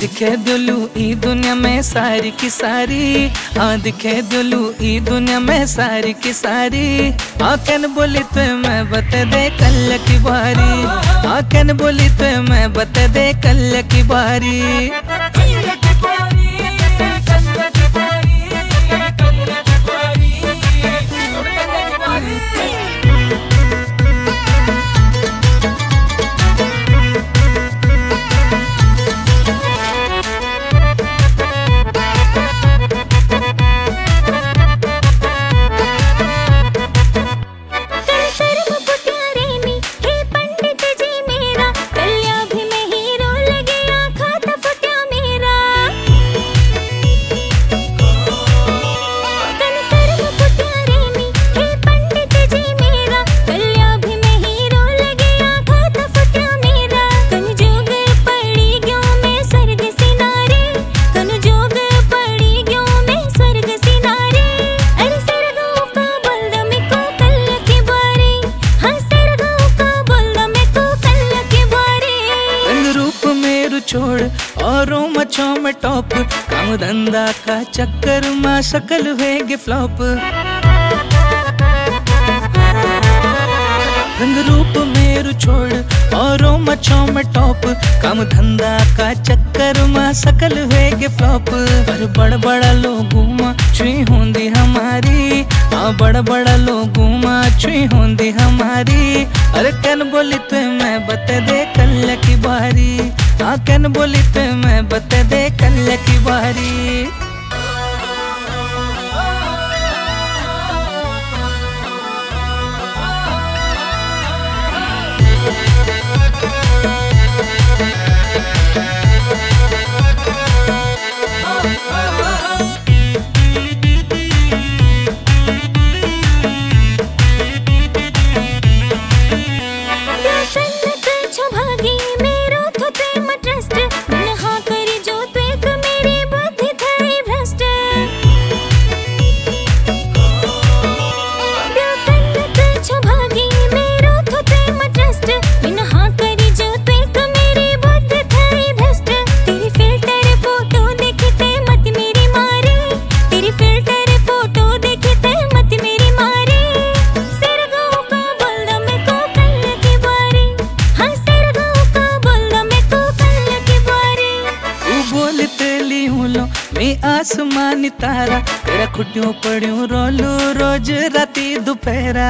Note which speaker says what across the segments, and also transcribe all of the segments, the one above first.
Speaker 1: दिखे दिलू ई दुनिया में सारी की सारी। हाँ दिखे दिलू ई दुनिया में सारी की सारी। आकन बोली तो मैं बता दे कल की बारी। आकन बोली तो मैं बता दे कल की बारी। छोड़ और मच्छों में टॉप। काम धंधा का चक्कर में शक्ल हुएगी फ्लॉप। रंग रूप मेरू छोड़ और मच्छों में टॉप। काम धंधा का चक्कर में शक्ल हुएगी फ्लॉप। पर बड़ बड़ा लोगों में छुई होंदी हमारी। हाँ बड़ बड़ा लोगों में छुई होंदी हमारी। अरे कन बोली तो मैं बता दे कल की बारी। हाँ कन बोली तो मैं बता दे कल की बारी। मैं आसमानी तारा तेरा खुटियों पड़ियों रोलू रोज राती दोपहरा।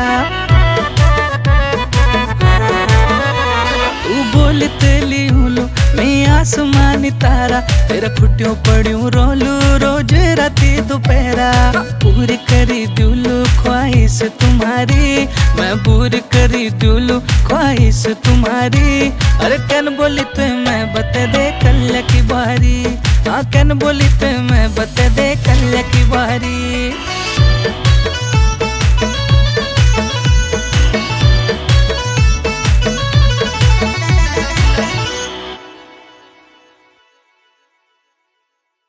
Speaker 1: तू बोल तेली हुलो मैं आसमानी तारा तेरा खुटियों पड़ियों रोलू रोज राती दोपहरा। पूरी करी दिलू ख्वाहिश तुम्हारी। मैं पूरी करी दिलू ख्वाहिश तुम्हारी। अरे कन बोली तो मैं बता दे कल की बारी। हाँ कन बोली तो मैं बता दे कल की बारी।